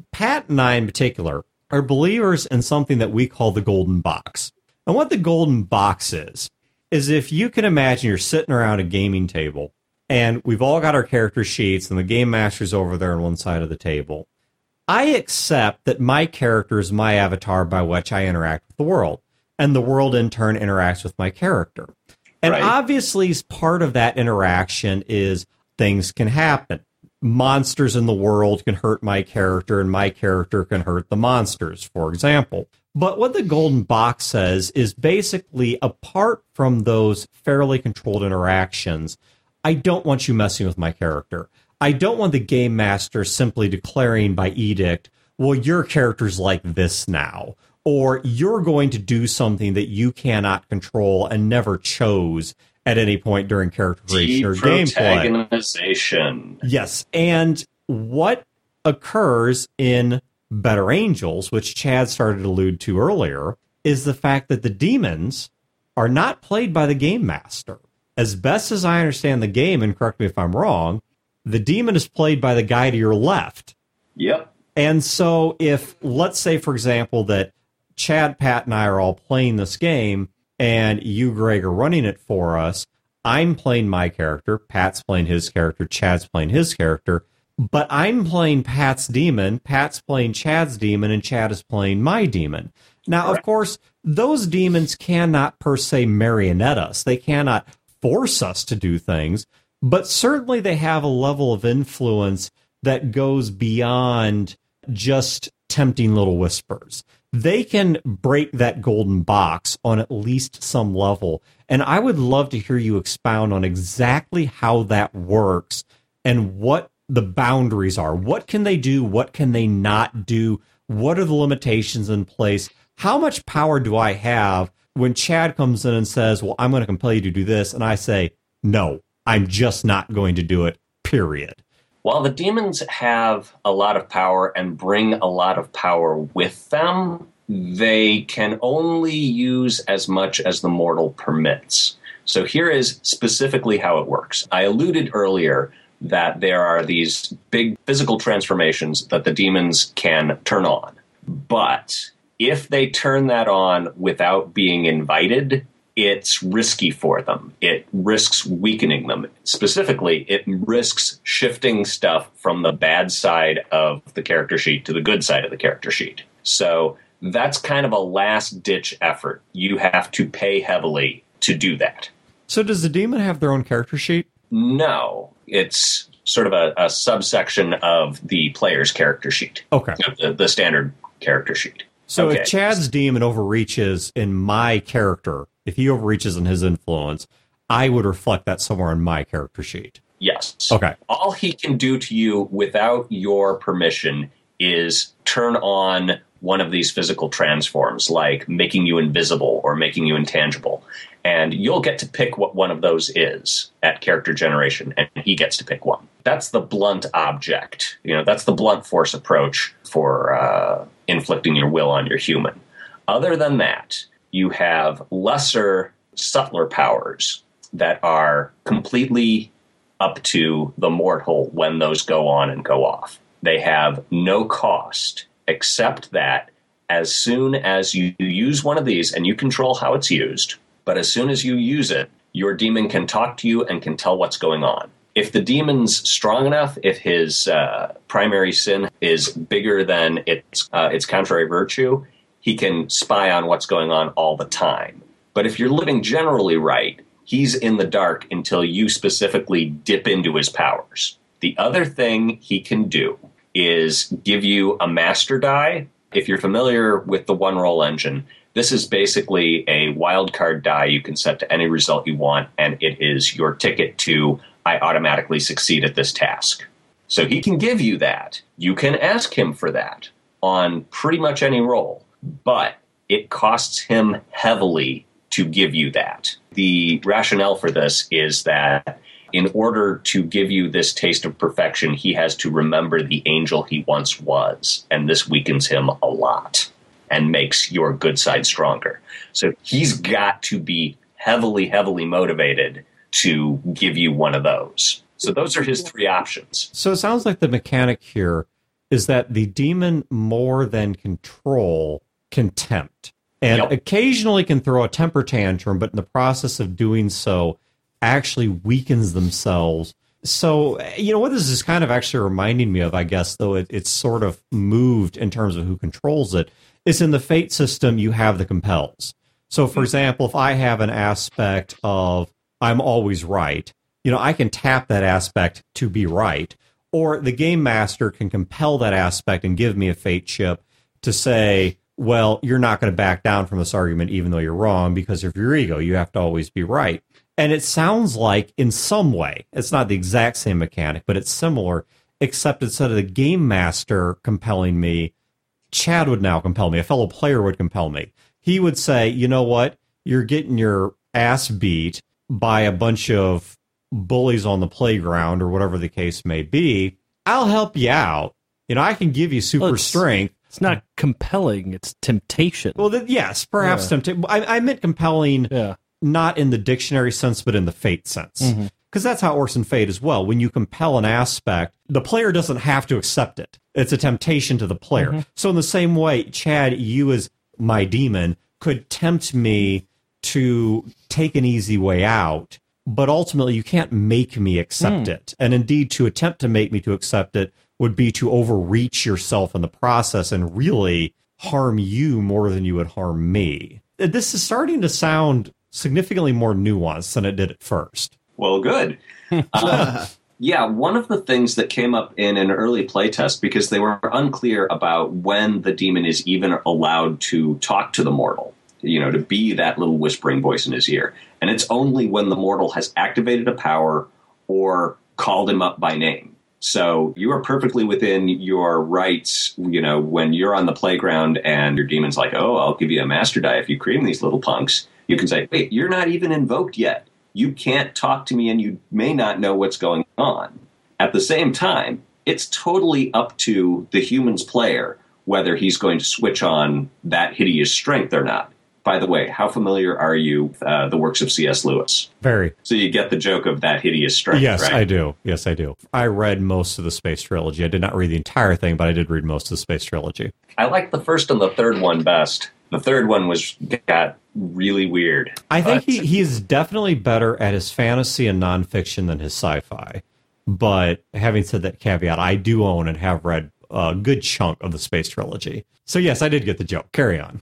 A: Pat and I in particular are believers in something that we call the golden box. And what the golden box is, is if you can imagine you're sitting around a gaming table and we've all got our character sheets and the game master's over there on one side of the table. I accept that my character is my avatar by which I interact with the world, and the world in turn interacts with my character. And
D: Right.
A: obviously, part of that interaction is things can happen. Monsters in the world can hurt my character, and my character can hurt the monsters, for example. But what the golden box says is basically, apart from those fairly controlled interactions, I don't want you messing with my character. I don't want the game master simply declaring by edict, well, your character's like this now, or you're going to do something that you cannot control and never chose at any point during character creation or gameplay.
D: Deprotagonization.
A: Yes, and what occurs in Better Angels, which Chad started to allude to earlier, is the fact that the demons are not played by the game master. As best as I understand the game, and correct me if I'm wrong, the demon is played by the guy to your left.
D: Yep.
A: And so if, let's say, for example, that Chad, Pat, and I are all playing this game, and you, Greg, are running it for us, I'm playing my character, Pat's playing his character, Chad's playing his character, but I'm playing Pat's demon, Pat's playing Chad's demon, and Chad is playing my demon. Now,
D: Correct.
A: of course, those demons cannot per se marionette us. They cannot force us to do things, but certainly they have a level of influence that goes beyond just tempting little whispers. They can break that golden box on at least some level, and I would love to hear you expound on exactly how that works and what the boundaries are. What can they do? What can they not do? What are the limitations in place? How much power do I have when Chad comes in and says, well, I'm going to compel you to do this, and I say, no, I'm just not going to do it, period.
D: While the demons have a lot of power and bring a lot of power with them, they can only use as much as the mortal permits. So here is specifically how it works. I alluded earlier that there are these big physical transformations that the demons can turn on. But if they turn that on without being invited, it's risky for them. It risks weakening them. Specifically, it risks shifting stuff from the bad side of the character sheet to the good side of the character sheet. So that's kind of a last-ditch effort. You have to pay heavily to do that.
A: So does the demon have their own character sheet?
D: No, it's sort of a, a subsection of the player's character sheet,
A: Okay.
D: the, the standard character sheet.
A: So
D: Okay.
A: if Chad's demon overreaches in my character, if he overreaches in his influence, I would reflect that somewhere on my character sheet.
D: Yes.
A: Okay.
D: All he can do to you without your permission is turn on one of these physical transforms, like making you invisible or making you intangible. And you'll get to pick what one of those is at character generation, and he gets to pick one. That's the blunt object. You know, that's the blunt force approach for uh, inflicting your will on your human. Other than that, you have lesser, subtler powers that are completely up to the mortal when those go on and go off. They have no cost, except that as soon as you use one of these, and you control how it's used, but as soon as you use it, your demon can talk to you and can tell what's going on. If the demon's strong enough, if his uh, primary sin is bigger than its uh, its contrary virtue, he can spy on what's going on all the time. But if you're living generally right, he's in the dark until you specifically dip into his powers. The other thing he can do is give you a master die. If you're familiar with the one roll engine, this is basically a wild card die you can set to any result you want, and it is your ticket to, I automatically succeed at this task. So he can give you that. You can ask him for that on pretty much any roll, but it costs him heavily to give you that. The rationale for this is that in order to give you this taste of perfection, he has to remember the angel he once was, and this weakens him a lot and makes your good side stronger. So he's got to be heavily, heavily motivated to give you one of those. So those are his three options.
A: So it sounds like the mechanic here is that the demon more than control can tempt. And
D: Yep.
A: occasionally can throw a temper tantrum, but in the process of doing so, actually weakens themselves. So, you know, what this is kind of actually reminding me of, I guess, though it, it's sort of moved in terms of who controls it, is in the fate system, you have the compels. So, for example, if I have an aspect of I'm always right, you know, I can tap that aspect to be right, or the game master can compel that aspect and give me a fate chip to say, well, you're not going to back down from this argument even though you're wrong because of your ego. You have to always be right. And it sounds like in some way, it's not the exact same mechanic, but it's similar, except instead of the game master compelling me, Chad would now compel me. A fellow player would compel me. He would say, you know what? You're getting your ass beat by a bunch of bullies on the playground or whatever the case may be. I'll help you out. You know, I can give you super
C: Well, it's-
A: strength.
C: It's not compelling, it's temptation.
A: Well, th- yes, perhaps
C: Yeah.
A: tempting. I, I meant compelling,
C: yeah.
A: not in the dictionary sense, but in the fate sense. Because that's how it works in fate as well. When you compel an aspect, the player doesn't have to accept it. It's a temptation to the player.
C: Mm-hmm.
A: So in the same way, Chad, you as my demon could tempt me to take an easy way out, but ultimately you can't make me accept
C: Mm.
A: it. And indeed, to attempt to make me to accept it would be to overreach yourself in the process and really harm you more than you would harm me. This is starting to sound significantly more nuanced than it did at first.
D: Well, good. Uh, yeah, one of the things that came up in an early playtest, because they were unclear about when the demon is even allowed to talk to the mortal, you know, to be that little whispering voice in his ear. And it's only when the mortal has activated a power or called him up by name. So you are perfectly within your rights, you know, when you're on the playground and your demon's like, oh, I'll give you a master die if you cream these little punks. You can say, wait, you're not even invoked yet. You can't talk to me and you may not know what's going on. At the same time, it's totally up to the human's player whether he's going to switch on that hideous strength or not. By the way, how familiar are you with uh, the works of C S Lewis?
A: Very.
D: So you get the joke of that hideous strength,
A: Yes,
D: right?
A: I do. Yes, I do. I read most of the Space Trilogy. I did not read the entire thing, but I did read most of the Space Trilogy.
D: I like the first and the third one best. The third one was got really weird.
A: I think
D: But-
A: he, he is definitely better at his fantasy and nonfiction than his sci-fi. But having said that caveat, I do own and have read a good chunk of the Space Trilogy. So yes, I did get the joke. Carry on.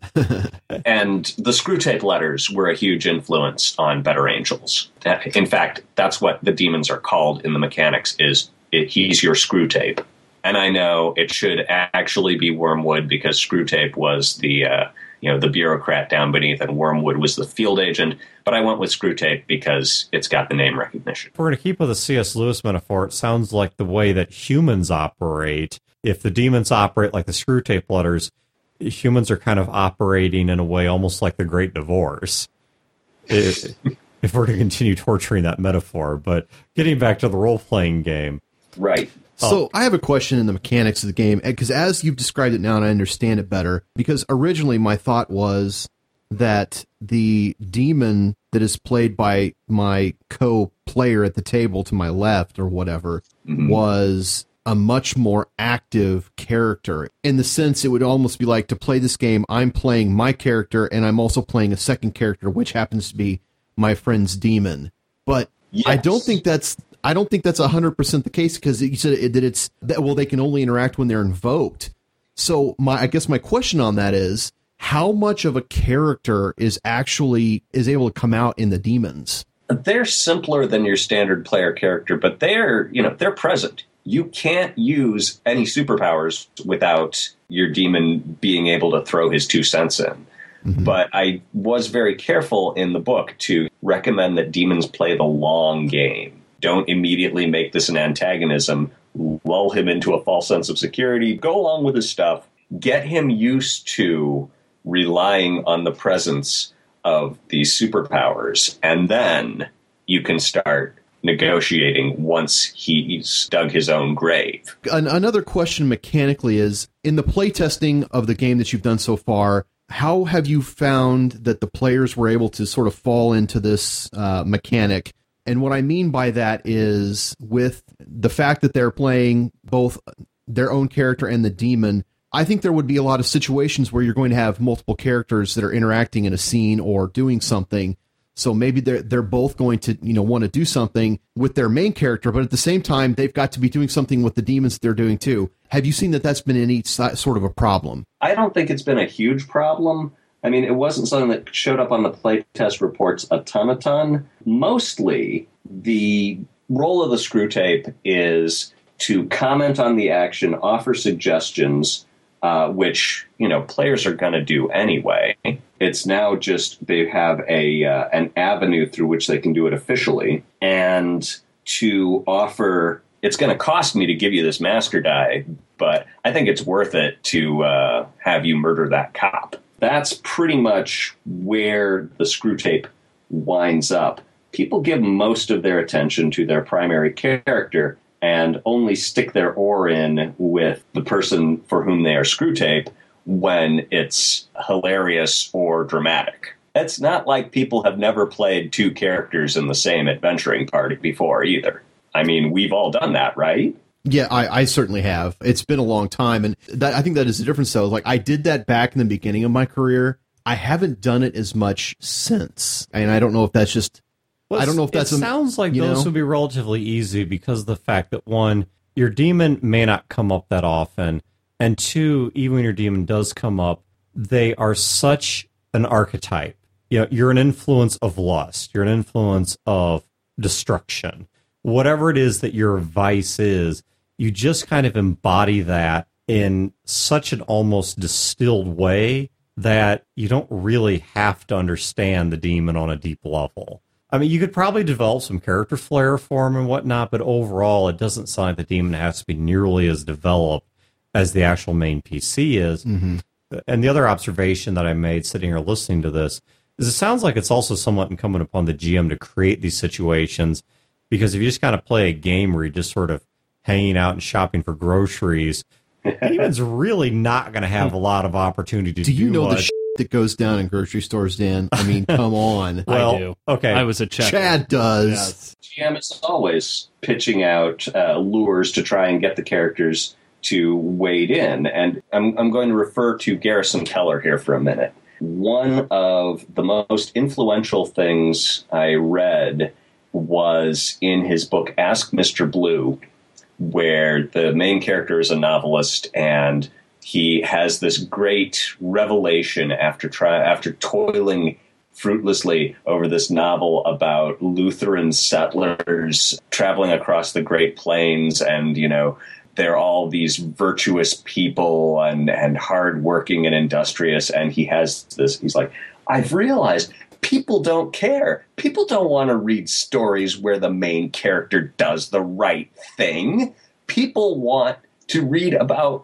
D: And the Screwtape letters were a huge influence on Better Angels. In fact, that's what the demons are called in the mechanics, is it, he's your Screwtape. And I know it should actually be Wormwood because Screwtape was the uh, you know the bureaucrat down beneath and Wormwood was the field agent. But I went with Screwtape because it's got the name recognition.
A: If we're going to keep with the C S Lewis metaphor, it sounds like the way that humans operate. If the demons operate like the Screwtape letters, humans are kind of operating in a way almost like the Great Divorce. If, if we're to continue torturing that metaphor. But getting back to the role-playing game.
D: Right.
B: So I have a question in the mechanics of the game, because as you've described it now and I understand it better, because originally my thought was that the demon that is played by my co-player at the table to my left or whatever
D: Mhm.
B: was a much more active character. In the sense, it would almost be like, to play this game, I'm playing my character and I'm also playing a second character, which happens to be my friend's demon. But I
D: Yes.
B: don't think that's I don't think that's one hundred percent the case, because you said it, that it's that, well, they can only interact when they're invoked. So my I guess my question on that is, how much of a character is actually is able to come out in the demons?
D: They're simpler than your standard player character, but they're, you know, they're present. You can't use any superpowers without your demon being able to throw his two cents in.
B: Mm-hmm.
D: But I was very careful in the book to recommend that demons play the long game. Don't immediately make this an antagonism, lull him into a false sense of security, go along with his stuff, get him used to relying on the presence of these superpowers, and then you can start negotiating once he's dug his own grave.
B: An- another question mechanically is, in the playtesting of the game that you've done so far, how have you found that the players were able to sort of fall into this uh, mechanic? And what I mean by that is, with the fact that they're playing both their own character and the demon, I think there would be a lot of situations where you're going to have multiple characters that are interacting in a scene or doing something. So maybe they're they're both going to, you know, want to do something with their main character, but at the same time, they've got to be doing something with the demons they're doing too. Have you seen that that's been any sort of a problem?
D: I don't think it's been a huge problem. I mean, it wasn't something that showed up on the playtest reports a ton, a ton. Mostly, the role of the screw tape is to comment on the action, offer suggestions, uh, which, you know, players are going to do anyway. It's now just they have a uh, an avenue through which they can do it officially, and to offer. It's going to cost me to give you this master die, but I think it's worth it to uh, have you murder that cop. That's pretty much where the screw tape winds up. People give most of their attention to their primary character and only stick their oar in with the person for whom they are screw tape when it's hilarious or dramatic. It's not like people have never played two characters in the same adventuring party before either. I mean, we've all done that, right?
B: Yeah, I, I certainly have. It's been a long time, and that, I think that is the difference, though. Like, I did that back in the beginning of my career. I haven't done it as much since, and I don't know if that's just...
A: Well,
B: I don't know if that's...
A: It
B: a,
A: sounds like those
B: know?
A: would be relatively easy because of the fact that, one, your demon may not come up that often, and two, even when your demon does come up, they are such an archetype. You know, you're an influence of lust. You're an influence of destruction. Whatever it is that your vice is, you just kind of embody that in such an almost distilled way that you don't really have to understand the demon on a deep level. I mean, you could probably develop some character flair for him and whatnot, but overall, it doesn't sound like the demon has to be nearly as developed as the actual main P C is. Mm-hmm. And the other observation that I made sitting here listening to this is it sounds like it's also somewhat incumbent upon the G M to create these situations. Because if you just kind of play a game where you're just sort of hanging out and shopping for groceries, demon's really not going to have a lot of opportunity to do.
B: Do you know
A: much.
B: the shit that goes down in grocery stores, Dan? I mean, come on.
A: Well,
C: I do.
A: Okay.
C: I was a checker.
B: Chad does.
C: Yes.
D: G M is always pitching out uh, lures to try and get the characters to wade in. And I'm, I'm going to refer to Garrison Keillor here for a minute. One of the most influential things I read was in his book Ask Mister Blue, where the main character is a novelist and he has this great revelation after try after toiling fruitlessly over this novel about Lutheran settlers traveling across the Great Plains, and you know they're all these virtuous people and and hardworking and industrious, and he has this he's like, I've realized people don't care. People don't want to read stories where the main character does the right thing. People want to read about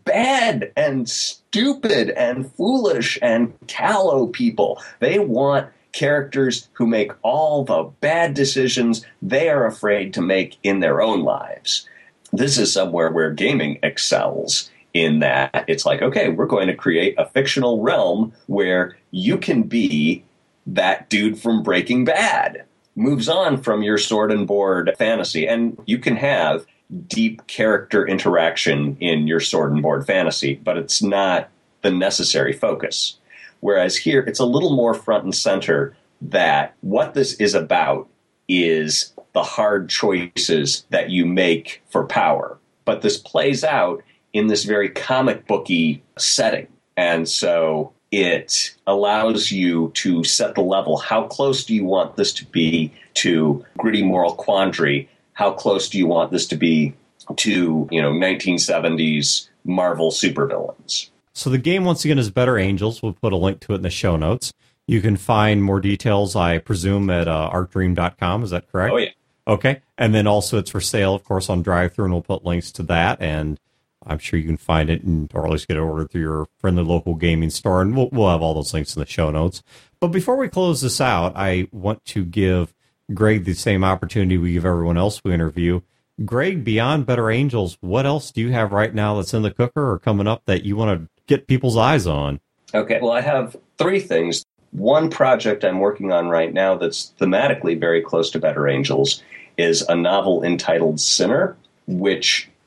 D: bad and stupid and foolish and callow people. They want characters who make all the bad decisions they are afraid to make in their own lives. This is somewhere where gaming excels in that it's like, okay, we're going to create a fictional realm where you can be that dude from Breaking Bad. Moves on from your sword and board fantasy, and you can have deep character interaction in your sword and board fantasy, but it's not the necessary focus. Whereas here, it's a little more front and center that what this is about is the hard choices that you make for power. But this plays out in this very comic booky setting. And so it allows you to set the level. How close do you want this to be to gritty moral quandary? How close do you want this to be to, you know, nineteen seventies Marvel supervillains?
A: So the game, once again, is Better Angels. We'll put a link to it in the show notes. You can find more details, I presume, at uh, arc dream dot com. Is that correct?
D: Oh, yeah.
A: Okay. And then also it's for sale, of course, on DriveThru, and we'll put links to that. And I'm sure you can find it, and, or at least get it ordered through your friendly local gaming store. And we'll, we'll have all those links in the show notes. But before we close this out, I want to give Greg the same opportunity we give everyone else we interview. Greg, beyond Better Angels, what else do you have right now that's in the cooker or coming up that you want to get people's eyes on?
D: Okay, well, I have three things. One project I'm working on right now that's thematically very close to Better Angels is a novel entitled Sinner, which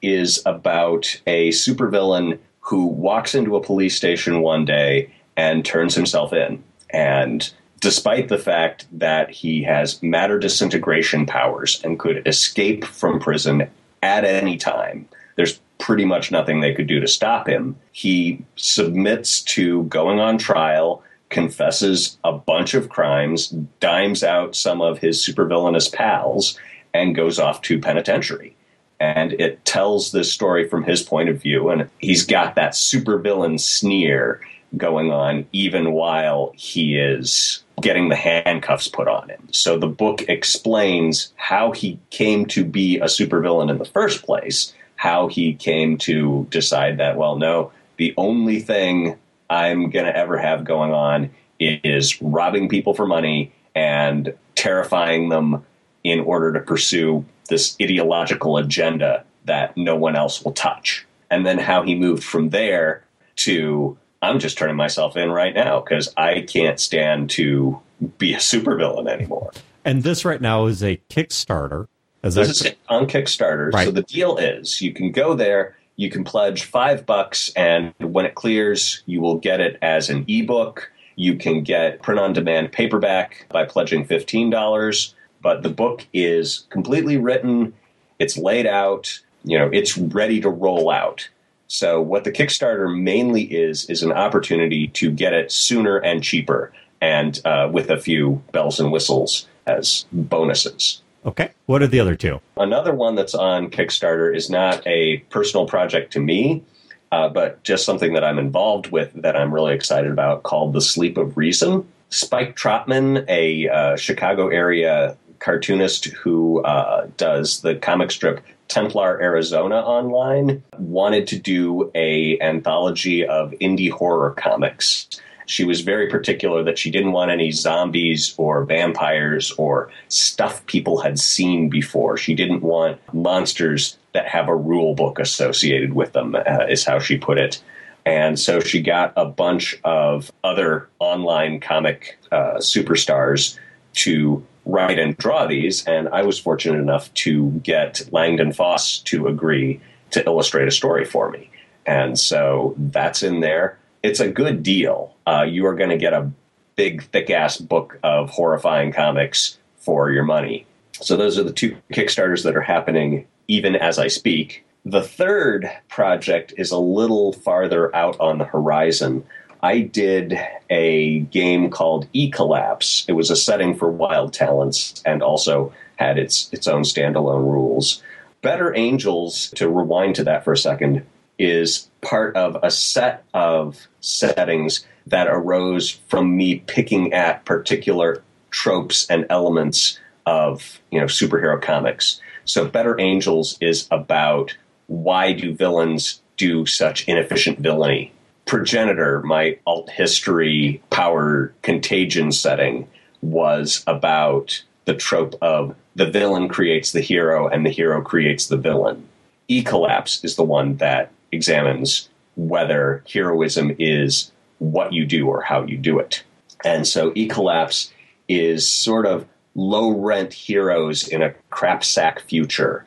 D: is about a supervillain who walks into a police station one day and turns himself in. And despite the fact that he has matter disintegration powers and could escape from prison at any time, there's pretty much nothing they could do to stop him. He submits to going on trial, confesses a bunch of crimes, dimes out some of his supervillainous pals, and goes off to penitentiary. And it tells this story from his point of view, and he's got that supervillain sneer going on even while he is getting the handcuffs put on him. So the book explains how he came to be a supervillain in the first place, how he came to decide that, well, no, the only thing I'm going to ever have going on is robbing people for money and terrifying them in order to pursue this ideological agenda that no one else will touch. And then how he moved from there to, I'm just turning myself in right now because I can't stand to be a supervillain anymore.
A: And this right now is a Kickstarter.
D: Is this is on Kickstarter.
A: Right.
D: So the deal is you can go there, you can pledge five bucks, and when it clears, you will get it as an ebook. You can get print-on-demand paperback by pledging fifteen dollars. But the book is completely written. It's laid out. You know, it's ready to roll out. So what the Kickstarter mainly is, is an opportunity to get it sooner and cheaper, and uh, with a few bells and whistles as bonuses.
A: Okay. What are the other two?
D: Another one that's on Kickstarter is not a personal project to me, uh, but just something that I'm involved with that I'm really excited about, called The Sleep of Reason. Spike Trotman, a uh, Chicago area cartoonist who uh, does the comic strip Templar Arizona online, wanted to do a anthology of indie horror comics. She was very particular that she didn't want any zombies or vampires or stuff people had seen before. She didn't want monsters that have a rule book associated with them, uh, is how she put it. And so she got a bunch of other online comic uh, superstars to write and draw these, and I was fortunate enough to get Langdon Foss to agree to illustrate a story for me. And so that's in there. It's a good deal. Uh, you are going to get a big, thick-ass book of horrifying comics for your money. So those are the two Kickstarters that are happening even as I speak. The third project is a little farther out on the horizon. I did a game called E-Collapse. It was a setting for Wild Talents and also had its its own standalone rules. Better Angels, to rewind to that for a second, is part of a set of settings that arose from me picking at particular tropes and elements of, you know, superhero comics. So Better Angels is about why do villains do such inefficient villainy. Progenitor, my alt history power contagion setting, was about the trope of the villain creates the hero and the hero creates the villain. E-Collapse is the one that examines whether heroism is what you do or how you do it. And so E-Collapse is sort of low-rent heroes in a crap sack future.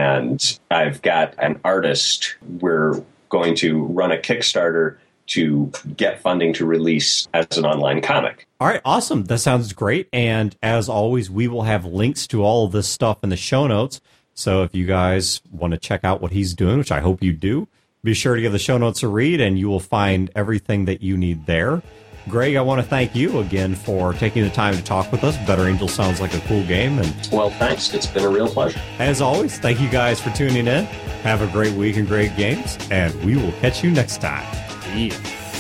D: And I've got an artist. We're going to run a Kickstarter to get funding to release as an online comic.
A: All right, awesome. That sounds great. And as always, we will have links to all of this stuff in the show notes. So if you guys want to check out what he's doing, which I hope you do, be sure to give the show notes a read, and you will find everything that you need there. Greg, I want to thank you again for taking the time to talk with us. Better Angel sounds like a cool game. And
D: well, thanks. It's been a real pleasure.
A: As always, thank you guys for tuning in. Have a great week and great games, and we will catch you next time.
C: Yeah.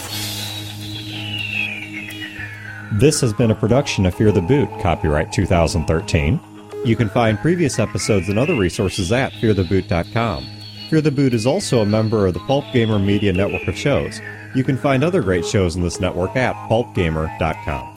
A: This has been a production of Fear the Boot, copyright two thousand thirteen. You can find previous episodes and other resources at fear the boot dot com. Fear the Boot is also a member of the Pulp Gamer Media Network of shows. You can find other great shows in this network at pulp gamer dot com.